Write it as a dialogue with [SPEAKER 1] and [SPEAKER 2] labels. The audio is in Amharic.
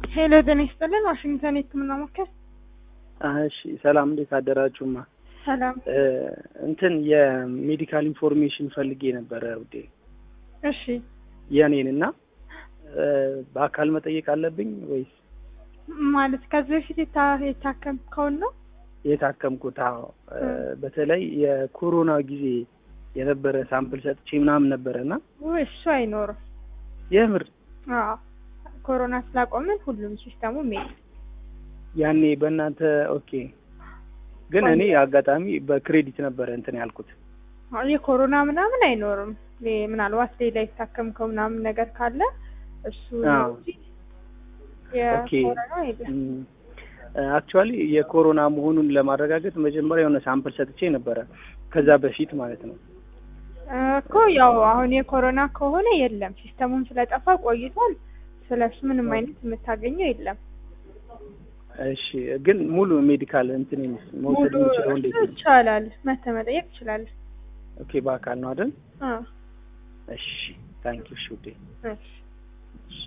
[SPEAKER 1] ሄሎ ጤና ይስጥልን ዋሽንግተን የህክምና ማዕከል።
[SPEAKER 2] እሺ ሰላም እንዴት አደራችሁማ?
[SPEAKER 1] ሰላም።
[SPEAKER 2] እንትን የሜዲካል ኢንፎርሜሽን ፈልጌ ነበረ ውዴ።
[SPEAKER 1] እሺ
[SPEAKER 2] የኔንና በአካል መጠየቅ አለብኝ ወይስ
[SPEAKER 1] ማለት ከዚህ በፊት የታከምከውን ነው?
[SPEAKER 2] የታከምኩት በተለይ የኮሮና ጊዜ የነበረ ሳምፕል ሰጥቼ ምናምን ነበርና
[SPEAKER 1] እሱ አይኖርም።
[SPEAKER 2] የምር
[SPEAKER 1] አዎ ኮሮና ስላቆምን ሁሉም ሲስተሙ ሜል
[SPEAKER 2] ያኔ በእናንተ ኦኬ። ግን እኔ አጋጣሚ በክሬዲት ነበረ እንትን ያልኩት።
[SPEAKER 1] የኮሮና ምናምን አይኖርም። ምናልባት ሌላ የታከምከው ምናምን ነገር ካለ እሱ ነው እንጂ የኮሮና የለም።
[SPEAKER 2] አክቹአሊ የኮሮና መሆኑን ለማረጋገጥ መጀመሪያ የሆነ ሳምፕል ሰጥቼ ነበረ ከዛ በፊት ማለት ነው
[SPEAKER 1] እኮ። ያው አሁን የኮሮና ከሆነ የለም፣ ሲስተሙን ስለጠፋ ቆይቷል። ስለሱ ምንም አይነት የምታገኘው የለም።
[SPEAKER 2] እሺ ግን ሙሉ ሜዲካል እንትን መውሰድ የምችለው እንዴት ነው?
[SPEAKER 1] ይቻላል፣ መጠየቅ ይችላል።
[SPEAKER 2] ኦኬ በአካል ነው አይደል?
[SPEAKER 1] አዎ
[SPEAKER 2] እሺ ታንኪዩ ሹዴ።
[SPEAKER 1] እሺ